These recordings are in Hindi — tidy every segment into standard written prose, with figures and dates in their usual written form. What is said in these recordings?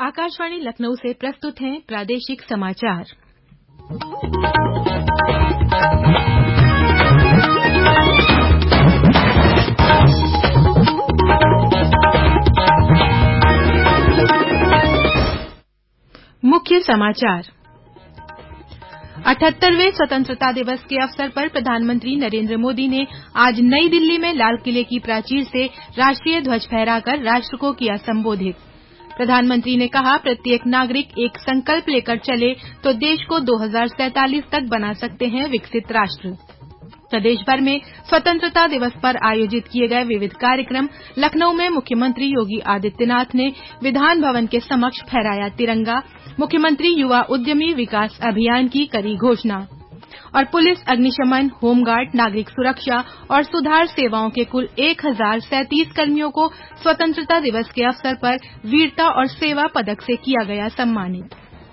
आकाशवाणी लखनऊ से प्रस्तुत हैं प्रादेशिक समाचार। मुख्य समाचार। 78वें स्वतंत्रता दिवस के अवसर पर प्रधानमंत्री नरेंद्र मोदी ने आज नई दिल्ली में लाल किले की प्राचीर से राष्ट्रीय ध्वज फहराकर राष्ट्र को किया संबोधित। प्रधानमंत्री ने कहा, प्रत्येक नागरिक एक संकल्प लेकर चले तो देश को 2047 तक बना सकते हैं विकसित राष्ट्र। प्रदेश भर में स्वतंत्रता दिवस पर आयोजित किए गए विविध कार्यक्रम। लखनऊ में मुख्यमंत्री योगी आदित्यनाथ ने विधान भवन के समक्ष फहराया तिरंगा। मुख्यमंत्री युवा उद्यमी विकास अभियान की करी घोषणा। और पुलिस, अग्निशमन, होमगार्ड, नागरिक सुरक्षा और सुधार सेवाओं के कुल 1037 कर्मियों को स्वतंत्रता दिवस के अवसर पर वीरता और सेवा पदक से किया गया सम्मानित।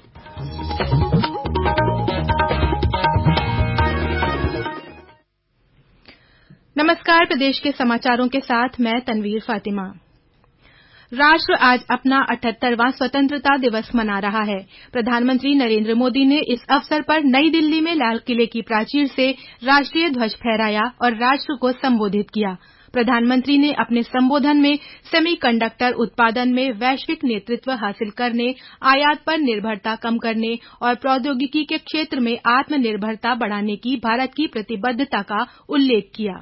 नमस्कार, प्रदेश के समाचारों के साथ मैं तनवीर फातिमा। राष्ट्र आज अपना 78वां स्वतंत्रता दिवस मना रहा है। प्रधानमंत्री नरेंद्र मोदी ने इस अवसर पर नई दिल्ली में लाल किले की प्राचीर से राष्ट्रीय ध्वज फहराया और राष्ट्र को संबोधित किया। प्रधानमंत्री ने अपने संबोधन में सेमीकंडक्टर उत्पादन में वैश्विक नेतृत्व हासिल करने, आयात पर निर्भरता कम करने और प्रौद्योगिकी के क्षेत्र में आत्मनिर्भरता बढ़ाने की भारत की प्रतिबद्धता का उल्लेख किया।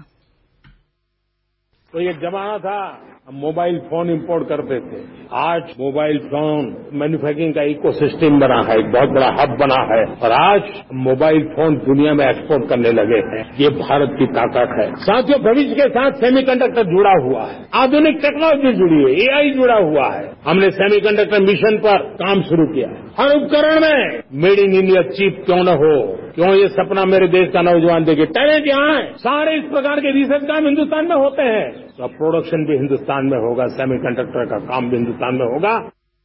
तो ये जमाना था, हम मोबाइल फोन इंपोर्ट करते थे। आज मोबाइल फोन मैन्युफैक्चरिंग का इकोसिस्टम बना है, एक बहुत बड़ा हब बना है और आज मोबाइल फोन दुनिया में एक्सपोर्ट करने लगे हैं। ये भारत की ताकत है। साथियों, भविष्य के साथ सेमीकंडक्टर जुड़ा हुआ है, आधुनिक टेक्नोलॉजी जुड़ी है, एआई जुड़ा हुआ है। हमने सेमीकंडक्टर मिशन पर काम शुरू किया है। हर उपकरण में मेड इन इंडिया चिप क्यों न हो, क्यों ये सपना मेरे देश का नौजवान देखे। टैलेंट यहाँ है, सारे इस प्रकार के रिसर्च काम हिंदुस्तान में होते हैं, तो प्रोडक्शन भी हिंदुस्तान में होगा, सेमीकंडक्टर का काम भी हिंदुस्तान में होगा।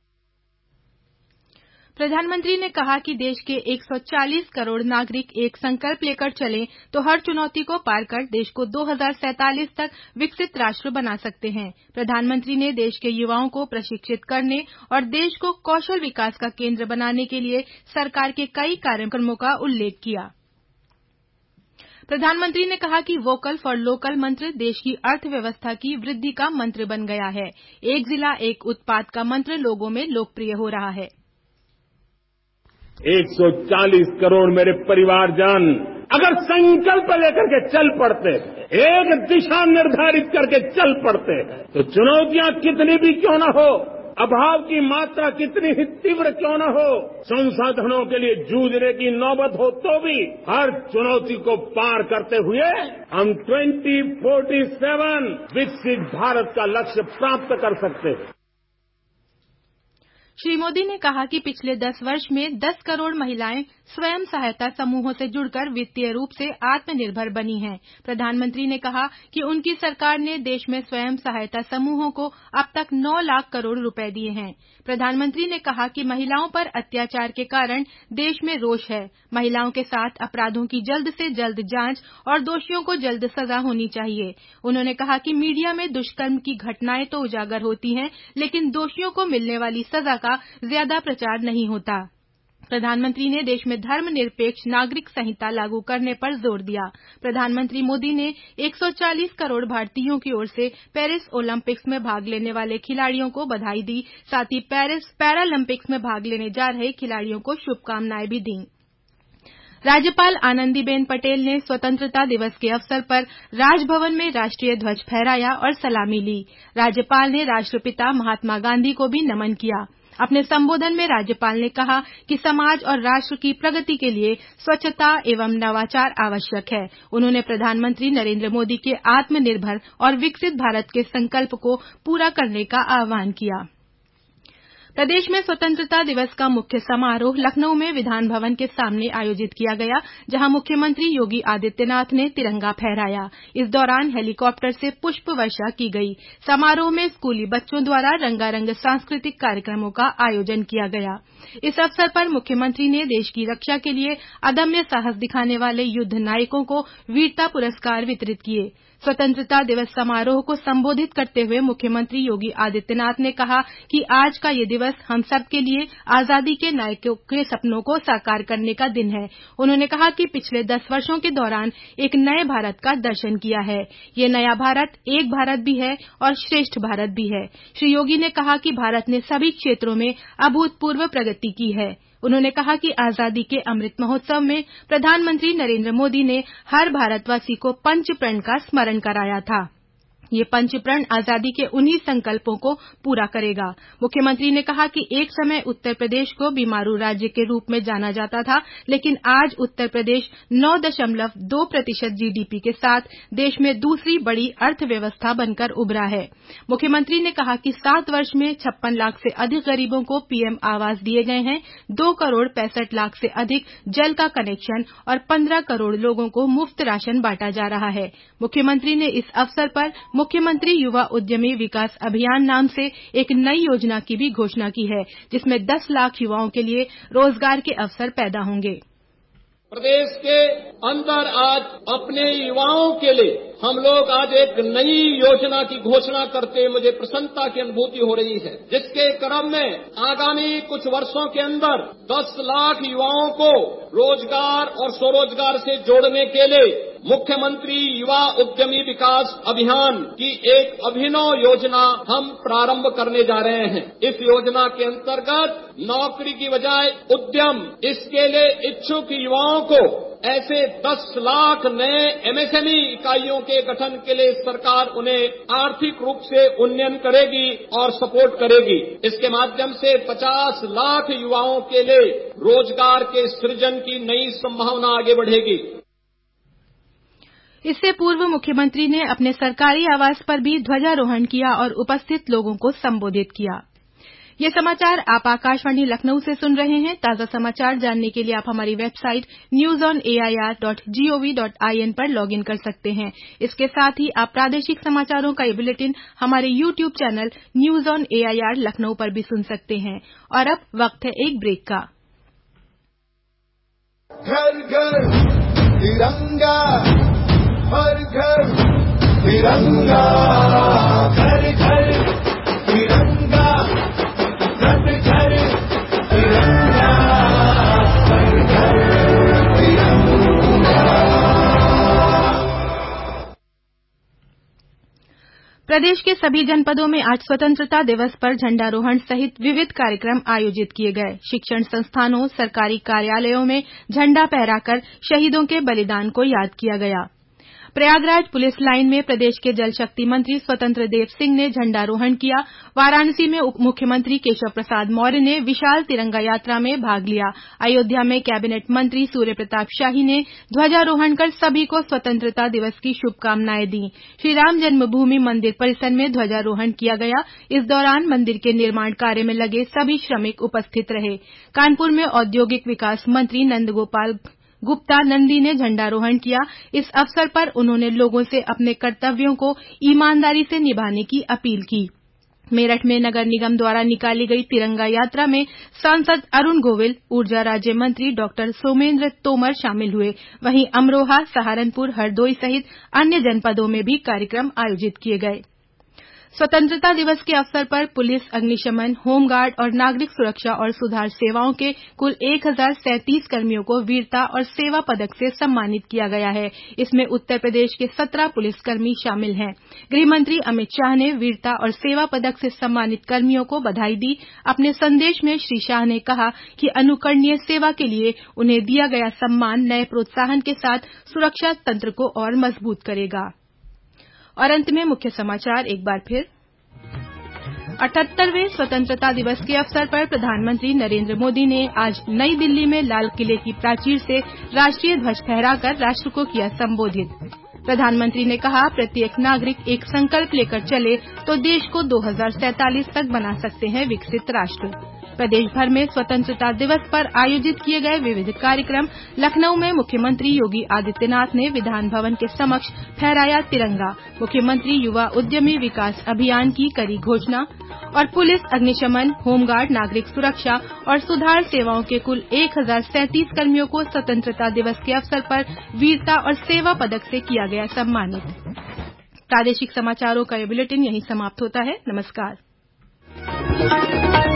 प्रधानमंत्री ने कहा कि देश के 140 करोड़ नागरिक एक संकल्प लेकर चलें तो हर चुनौती को पार कर देश को 2047 तक विकसित राष्ट्र बना सकते हैं। प्रधानमंत्री ने देश के युवाओं को प्रशिक्षित करने और देश को कौशल विकास का केंद्र बनाने के लिए सरकार के कई कार्यक्रमों का उल्लेख किया। प्रधानमंत्री ने कहा कि वोकल फॉर लोकल मंत्र देश की अर्थव्यवस्था की वृद्धि का मंत्र बन गया है। एक जिला एक उत्पाद का मंत्र लोगों में लोकप्रिय हो रहा है। 140 करोड़ मेरे परिवारजन अगर संकल्प लेकर के चल पड़ते हैं, एक दिशा निर्धारित करके चल पड़ते हैं, तो चुनौतियां कितनी भी क्यों न हो, अभाव की मात्रा कितनी ही तीव्र क्यों न हो, संसाधनों के लिए जूझने की नौबत हो, तो भी हर चुनौती को पार करते हुए हम 2047 विकसित भारत का लक्ष्य प्राप्त कर सकते हैं। श्री मोदी ने कहा कि पिछले 10 वर्ष में 10 करोड़ महिलाएं स्वयं सहायता समूहों से जुड़कर वित्तीय रूप से आत्मनिर्भर बनी हैं। प्रधानमंत्री ने कहा कि उनकी सरकार ने देश में स्वयं सहायता समूहों को अब तक 9 लाख करोड़ रुपए दिए हैं। प्रधानमंत्री ने कहा कि महिलाओं पर अत्याचार के कारण देश में रोष है। महिलाओं के साथ अपराधों की जल्द से जल्द जांच और दोषियों को जल्द सजा होनी चाहिए। उन्होंने कहा कि मीडिया में दुष्कर्म की घटनाएं तो उजागर होती हैं, लेकिन दोषियों को मिलने वाली सजा का ज्यादा प्रचार नहीं होता। प्रधानमंत्री ने देश में धर्मनिरपेक्ष नागरिक संहिता लागू करने पर जोर दिया। प्रधानमंत्री मोदी ने 140 करोड़ भारतीयों की ओर से पेरिस ओलंपिक्स में भाग लेने वाले खिलाड़ियों को बधाई दी। साथ ही पेरिस पैरालंपिक्स में भाग लेने जा रहे खिलाड़ियों को शुभकामनाएं भी दी। राज्यपाल आनंदीबेन पटेल ने स्वतंत्रता दिवस के अवसर पर राजभवन में राष्ट्रीय ध्वज फहराया और सलामी ली। राज्यपाल ने राष्ट्रपिता महात्मा गांधी को भी नमन किया। अपने संबोधन में राज्यपाल ने कहा कि समाज और राष्ट्र की प्रगति के लिए स्वच्छता एवं नवाचार आवश्यक है। उन्होंने प्रधानमंत्री नरेंद्र मोदी के आत्मनिर्भर और विकसित भारत के संकल्प को पूरा करने का आह्वान किया। प्रदेश में स्वतंत्रता दिवस का मुख्य समारोह लखनऊ में विधान भवन के सामने आयोजित किया गया, जहां मुख्यमंत्री योगी आदित्यनाथ ने तिरंगा फहराया। इस दौरान हेलीकॉप्टर से पुष्प वर्षा की गई। समारोह में स्कूली बच्चों द्वारा रंगारंग सांस्कृतिक कार्यक्रमों का आयोजन किया गया। इस अवसर पर मुख्यमंत्री ने देश की रक्षा के लिए अदम्य साहस दिखाने वाले युद्ध नायकों को वीरता पुरस्कार वितरित किए। स्वतंत्रता दिवस समारोह को संबोधित करते हुए मुख्यमंत्री योगी आदित्यनाथ ने कहा कि आज का ये दिवस हम सब के लिए आजादी के नायकों के सपनों को साकार करने का दिन है। उन्होंने कहा कि पिछले 10 वर्षों के दौरान एक नए भारत का दर्शन किया है। ये नया भारत एक भारत भी है और श्रेष्ठ भारत भी है। श्री योगी ने कहा कि भारत ने सभी क्षेत्रों में अभूतपूर्व प्रगति की है। उन्होंने कहा कि आजादी के अमृत महोत्सव में प्रधानमंत्री नरेंद्र मोदी ने हर भारतवासी को पंच प्रण का स्मरण कराया था। ये पंच प्रण आजादी के उन्हीं संकल्पों को पूरा करेगा। मुख्यमंत्री ने कहा कि एक समय उत्तर प्रदेश को बीमारू राज्य के रूप में जाना जाता था, लेकिन आज उत्तर प्रदेश 9.2% जीडीपी के साथ देश में दूसरी बड़ी अर्थव्यवस्था बनकर उभरा है। मुख्यमंत्री ने कहा कि 7 वर्ष में 56 लाख से अधिक गरीबों को पीएम आवास दिए गए हैं, 2 करोड़ 65 लाख से अधिक जल का कनेक्शन और 15 करोड़ लोगों को मुफ्त राशन बांटा जा रहा है। मुख्यमंत्री ने इस अवसर पर मुख्यमंत्री युवा उद्यमी विकास अभियान नाम से एक नई योजना की भी घोषणा की है, जिसमें 10 लाख युवाओं के लिए रोजगार के अवसर पैदा होंगे। प्रदेश के अंदर आज अपने युवाओं के लिए हम लोग आज एक नई योजना की घोषणा करते मुझे प्रसन्नता की अनुभूति हो रही है, जिसके क्रम में आगामी कुछ वर्षों के अंदर 10 लाख युवाओं को रोजगार और स्वरोजगार से जोड़ने के लिए मुख्यमंत्री युवा उद्यमी विकास अभियान की एक अभिनव योजना हम प्रारंभ करने जा रहे हैं। इस योजना के अंतर्गत नौकरी की बजाय उद्यम, इसके लिए इच्छुक युवाओं को ऐसे 10 लाख नए एमएसएमई इकाइयों के गठन के लिए सरकार उन्हें आर्थिक रूप से उन्नयन करेगी और सपोर्ट करेगी। इसके माध्यम से 50 लाख युवाओं के लिए रोजगार के सृजन की नई संभावना आगे बढ़ेगी। इससे पूर्व मुख्यमंत्री ने अपने सरकारी आवास पर भी ध्वजारोहण किया और उपस्थित लोगों को संबोधित किया। ये समाचार आप आकाशवाणी लखनऊ से सुन रहे हैं। ताजा समाचार जानने के लिए आप हमारी वेबसाइट newsonair.gov.in पर लॉगिन कर सकते हैं। इसके साथ ही आप प्रादेशिक समाचारों का ये बुलेटिन हमारे YouTube channel news on AIR Lucknow पर भी सुन सकते हैं। और अब वक्त है एक ब्रेक का। घर घर तिरंगा, हर घर तिरंगा, घर घर तिरंगा, घर घर तिरंगा, हर घर तिरंगा। प्रदेश के सभी जनपदों में आज स्वतंत्रता दिवस पर झंडारोहण सहित विविध कार्यक्रम आयोजित किए गए। शिक्षण संस्थानों, सरकारी कार्यालयों में झंडा फहराकर शहीदों के बलिदान को याद किया गया। प्रयागराज पुलिस लाइन में प्रदेश के जल शक्ति मंत्री स्वतंत्र देव सिंह ने झंडारोहण किया। वाराणसी में उप मुख्यमंत्री केशव प्रसाद मौर्य ने विशाल तिरंगा यात्रा में भाग लिया। अयोध्या में कैबिनेट मंत्री सूर्य प्रताप शाही ने ध्वजारोहण कर सभी को स्वतंत्रता दिवस की शुभकामनाएं दी। श्रीराम जन्मभूमि मंदिर परिसर में ध्वजारोहण किया गया। इस दौरान मंदिर के निर्माण कार्य में लगे सभी श्रमिक उपस्थित रहे। कानपुर में औद्योगिक विकास मंत्री नंदगोपाल गुप्ता नंदी ने झंडारोहण किया। इस अवसर पर उन्होंने लोगों से अपने कर्तव्यों को ईमानदारी से निभाने की अपील की। मेरठ में नगर निगम द्वारा निकाली गई तिरंगा यात्रा में सांसद अरुण गोविल, ऊर्जा राज्य मंत्री डॉक्टर सोमेंद्र तोमर शामिल हुए। वहीं अमरोहा, सहारनपुर, हरदोई सहित अन्य जनपदों में भी कार्यक्रम आयोजित किए गए। स्वतंत्रता दिवस के अवसर पर पुलिस, अग्निशमन, होमगार्ड और नागरिक सुरक्षा और सुधार सेवाओं के कुल 1037 कर्मियों को वीरता और सेवा पदक से सम्मानित किया गया है। इसमें उत्तर प्रदेश के 17 पुलिसकर्मी शामिल हैं। गृहमंत्री अमित शाह ने वीरता और सेवा पदक से सम्मानित कर्मियों को बधाई दी। अपने संदेश में श्री शाह ने कहा कि अनुकरणीय सेवा के लिए उन्हें दिया गया सम्मान नए प्रोत्साहन के साथ सुरक्षा तंत्र को और मजबूत करेगा। और अंत में मुख्य समाचार एक बार फिर। 78वें स्वतंत्रता दिवस के अवसर पर प्रधानमंत्री नरेंद्र मोदी ने आज नई दिल्ली में लाल किले की प्राचीर से राष्ट्रीय ध्वज फहराकर राष्ट्र को किया संबोधित। प्रधानमंत्री ने कहा, प्रत्येक नागरिक एक संकल्प लेकर चले तो देश को 2047 तक बना सकते हैं विकसित राष्ट्र। प्रदेश भर में स्वतंत्रता दिवस पर आयोजित किए गए विविध कार्यक्रम। लखनऊ में मुख्यमंत्री योगी आदित्यनाथ ने विधान भवन के समक्ष फहराया तिरंगा। मुख्यमंत्री युवा उद्यमी विकास अभियान की करी घोषणा। और पुलिस, अग्निशमन, होमगार्ड, नागरिक सुरक्षा और सुधार सेवाओं के कुल 1037 कर्मियों को स्वतंत्रता दिवस के अवसर पर वीरता और सेवा पदक से किया गया सम्मानित। प्रादेशिक समाचारों का ये बुलेटिन यहीं समाप्त होता है। नमस्कार।